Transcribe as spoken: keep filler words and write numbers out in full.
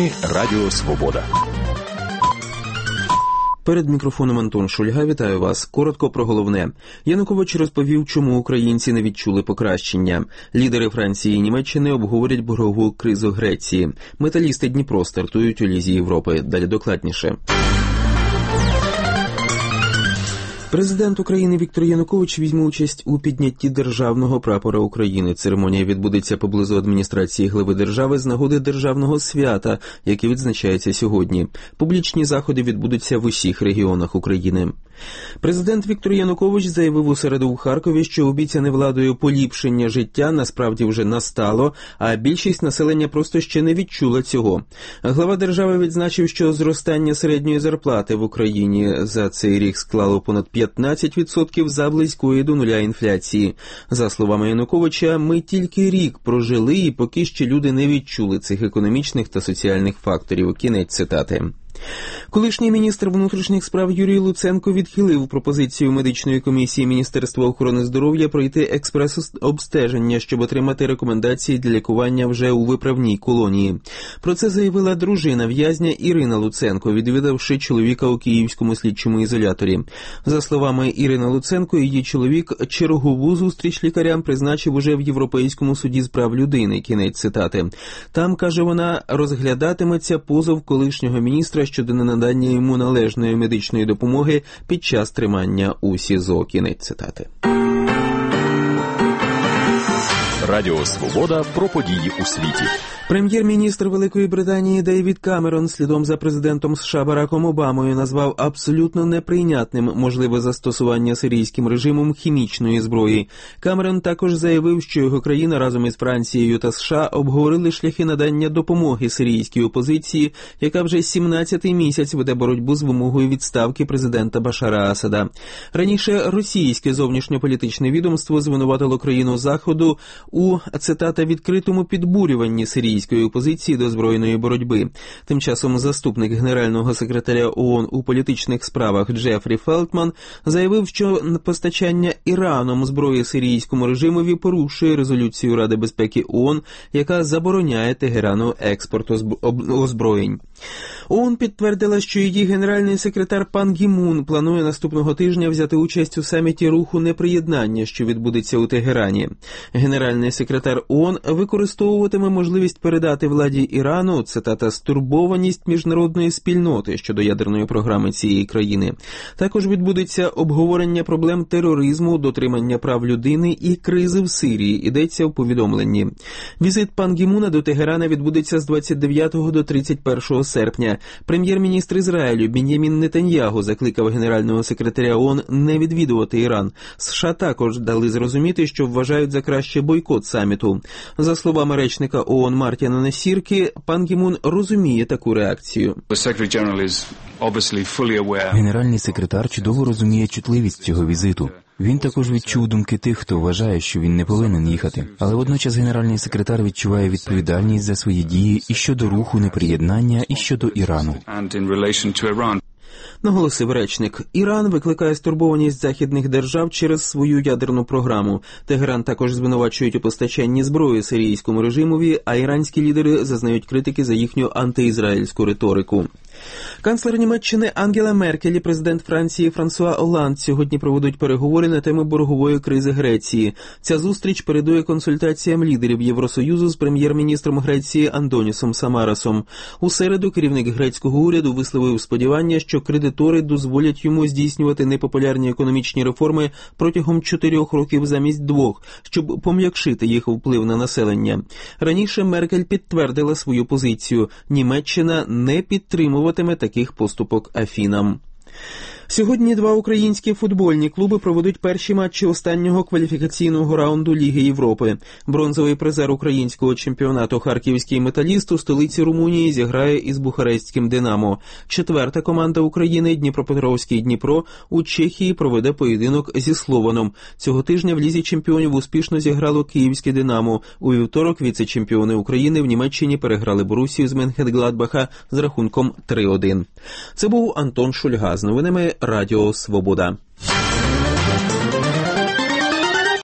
ефірі Радіо Свобода. Перед мікрофоном Антон Шульга. Вітаю вас. Коротко про головне. Янукович розповів, чому українці не відчули покращення. Лідери Франції і Німеччини обговорять боргову кризу Греції. Металісти Дніпро стартують у Лізі Європи. Далі докладніше. Президент України Віктор Янукович візьме участь у піднятті державного прапора України. Церемонія відбудеться поблизу адміністрації глави держави з нагоди державного свята, яке відзначається сьогодні. Публічні заходи відбудуться в усіх регіонах України. Президент Віктор Янукович заявив у середу у Харкові, що обіцяне владою поліпшення життя насправді вже настало, а більшість населення просто ще не відчула цього. Глава держави відзначив, що зростання середньої зарплати в Україні за цей рік склало понад п'ятнадцять відсотків за близької до нуля інфляції. За словами Януковича, ми тільки рік прожили і поки ще люди не відчули цих економічних та соціальних факторів. Кінець цитати. Колишній міністр внутрішніх справ Юрій Луценко відхилив пропозицію медичної комісії Міністерства охорони здоров'я пройти експрес-обстеження, щоб отримати рекомендації для лікування вже у виправній колонії. Про це заявила дружина в'язня Ірина Луценко, відвідавши чоловіка у Київському слідчому ізоляторі. За словами Ірини Луценко, її чоловік чергову зустріч лікарям призначив уже в Європейському суді з прав людини. Кінець цитати. Там, каже вона, розглядатиметься позов колишнього міністра щодо ненадання йому належної медичної допомоги під час тримання у СІЗО. Кінець цитати. Радіо Свобода про події у світі. Прем'єр-міністр Великої Британії Дейвід Камерон слідом за президентом США Бараком Обамою назвав абсолютно неприйнятним можливе застосування сирійським режимом хімічної зброї. Камерон також заявив, що його країна разом із Францією та США обговорили шляхи надання допомоги сирійській опозиції, яка вже сімнадцятий місяць веде боротьбу з вимогою відставки президента Башара Асада. Раніше російське зовнішньополітичне відомство звинуватило країну Заходу у, цитата, відкритому підбурюванні сирійської опозиції до збройної боротьби. Тим часом заступник генерального секретаря ООН у політичних справах Джефрі Фелтман заявив, що постачання Іраном зброї сирійському режимові порушує резолюцію Ради безпеки ООН, яка забороняє Тегерану експорт озброєнь. ООН підтвердила, що її генеральний секретар Пан Гі Мун планує наступного тижня взяти участь у саміті руху неприєднання, що відбудеться у Тегерані. Генеральний секретар ООН використовуватиме можливість передати владі Ірану, цитата, стурбованість міжнародної спільноти щодо ядерної програми цієї країни. Також відбудеться обговорення проблем тероризму, дотримання прав людини і кризи в Сирії, йдеться в повідомленні. Візит Пан Гі Муна до Тегерана відбудеться з двадцять дев'ятого до тридцять першого серпня. Прем'єр-міністр Ізраїлю Бін'ямін Нетаньягу закликав генерального секретаря ООН не відвідувати Іран. США також дали зрозуміти, що вважають за краще бойкот саміту. За словами речника ООН Мартіна Несірки, Пан Гі Мун розуміє таку реакцію. Генеральний секретар чудово розуміє чутливість цього візиту. Він також відчув думки тих, хто вважає, що він не повинен їхати. Але водночас генеральний секретар відчуває відповідальність за свої дії і щодо руху неприєднання, і щодо Ірану. Наголосив речник. Іран викликає стурбованість західних держав через свою ядерну програму. Тегеран також звинувачують у постачанні зброї сирійському режимові, а іранські лідери зазнають критики за їхню антиізраїльську риторику. Канцлер Німеччини Ангела Меркель і президент Франції Франсуа Олланд сьогодні проведуть переговори на тему боргової кризи Греції. Ця зустріч передує консультаціям лідерів Євросоюзу з прем'єр-міністром Греції Антонісом Самарасом. У середу керівник грецького уряду висловив сподівання, що кредитори дозволять йому здійснювати непопулярні економічні реформи протягом чотирьох років замість двох, щоб пом'якшити їх вплив на населення. Раніше Меркель підтвердила свою позицію. Німеччина не підтримуватиме таких поступок Афінам. Сьогодні два українські футбольні клуби проведуть перші матчі останнього кваліфікаційного раунду Ліги Європи. Бронзовий призер українського чемпіонату «Харківський металіст» у столиці Румунії зіграє із бухарестським «Динамо». Четверта команда України «Дніпропетровський Дніпро» у Чехії проведе поєдинок зі Слованом. Цього тижня в Лізі чемпіонів успішно зіграло київське «Динамо». У вівторок віце-чемпіони України в Німеччині переграли Борусію з Менхенгладбаха з рахунком три один. Це був Антон Шульга з новинами Радіо Свобода.